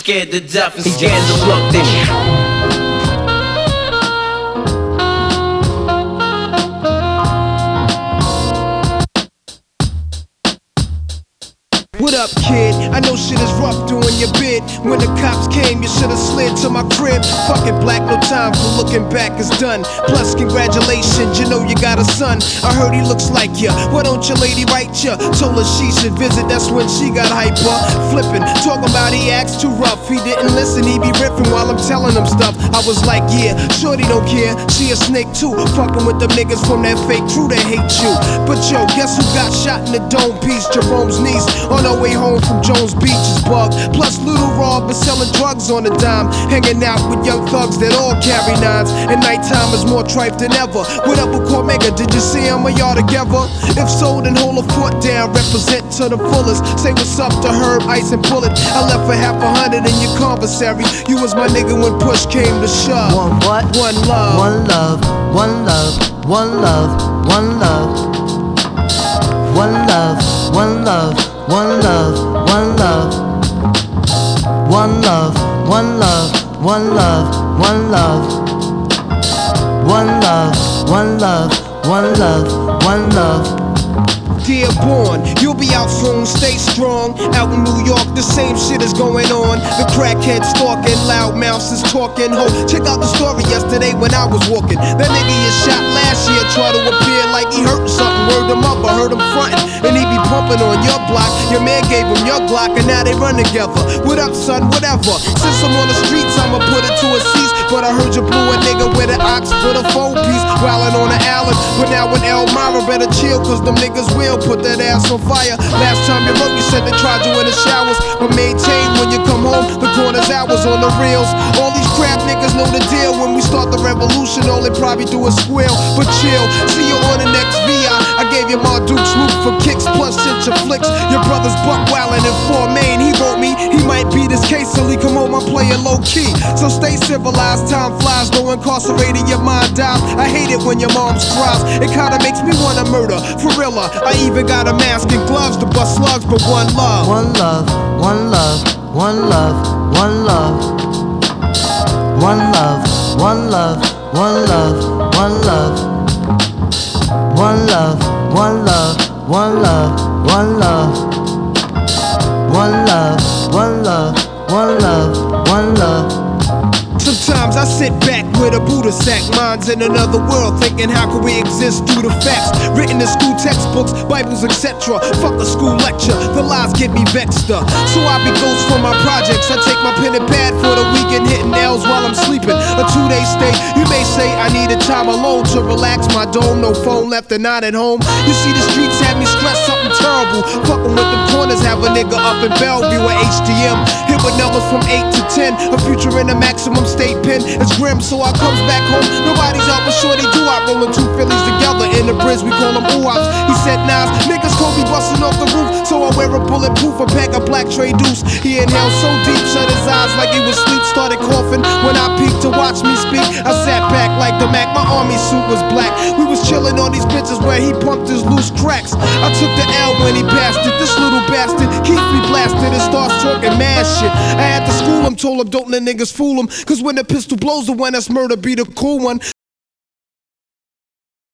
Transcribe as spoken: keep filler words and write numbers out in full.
scared to death and scared to look. They What up, kid? I know shit is rough doing your bid. When the cops came, you should've slid to my crib. Fuck it, black, no time for looking back, it's done. Plus, congratulations, you know you got a son. I heard he looks like ya. Why don't your lady write ya? Told her she should visit, that's when she got hyper. Flippin', talking about he acts too rough. He didn't listen, he be riffing while I'm telling him stuff. I was like, yeah, shorty don't care. She a snake too. Fucking with them niggas from that fake crew that hate you. But yo, guess who got shot in the dome piece? Jerome's niece. On her way home from Jones Beach is bugged. Plus Little Rob is selling drugs on the dime. Hanging out with young thugs that all carry nines. And nighttime is more tripe than ever. What up with Cormega? Did you see him or y'all together? If so, then hold a foot down. Represent to the fullest. Say what's up to Herb, Ice and Bullet. I left for half a hundred in your conversary. You was my nigga when push came to shove. One what? One love. One love. One love. One love. One love. One love. One love. One love, one love, one love, one love, one love, one love, one love, one love, one love, one love. Dearborn, you'll be out soon, stay strong. Out in New York, the same shit is going on. The crackheads stalking, loud mouths is talking. Ho, check out the story yesterday when I was walking. That nigga you shot last year tried to appear like he hurt something. Word him up, I heard him frontin'. And he be pumping on your block. Your man gave him your Glock and now they run together. What up, son, whatever. Since I'm on the streets, I'ma put it to a cease. But I heard you blew a nigga with an ox with a four piece. Wildin' on the island, but now with Elmira better chill, cause them niggas will put that ass on fire. Last time you wrote, you said they tried you in the showers. But maintain when you come home, the corner's hours on the reels. All these crap niggas know the deal. When we start the revolution, all they probably do is squeal. But chill, see you on the next V I. I gave you my Duke's loot for kicks, plus sent your flicks. Your brother's buck wildin' in Fort Maine. He wrote me, he might be this case till he come home, I'm playing low key. So stay civilized, time flies, no incarcerated, your mind dies. I hate it when your mom's cries. It kinda makes me wanna murder, for real. I even got a mask and gloves to bust slugs, but one love. One love, one love, one love, one love, one love, one love, one love, one love, one love, one love, one love, one love, one love, one love, one love, one love. Sometimes I sit back with a Buddha sack, minds in another world, thinking how can we exist through the facts written in school textbooks, Bibles, et cetera. Fuck a school lecture, the lies get me vexed up. So I be ghost for my projects. I take my pen and pad for the weekend, hitting nails while I'm sleeping. A two-day stay. You may say I needed time alone to relax my dome. No phone left and not at home. You see the streets have me stressed, something terrible. Fucking with the corners, have a nigga up in Bellevue at H D M. Hit with numbers from eight to ten. A future in the maximum state pen. It's grim, so I comes back home. Nobody's out but sure they do. I rollin' two Phillies together in the bridge, we call them ooh-ops. He said Nas, niggas call me bustin' off the roof. So I wear a bulletproof, a pack of black Trey Deuce. He inhaled so deep, shut his eyes like he was asleep. Started coughing when I peeked to watch me speak. I sat back like the Mac, my army suit was black. We was chillin' on these bitches where he pumped his loose cracks. I took the L when he passed it. This little bastard keeps me blasted and starts talking mad shit. I had to school him, told him don't let niggas fool him, cause when the pistol blows the one that's murder be the cool one.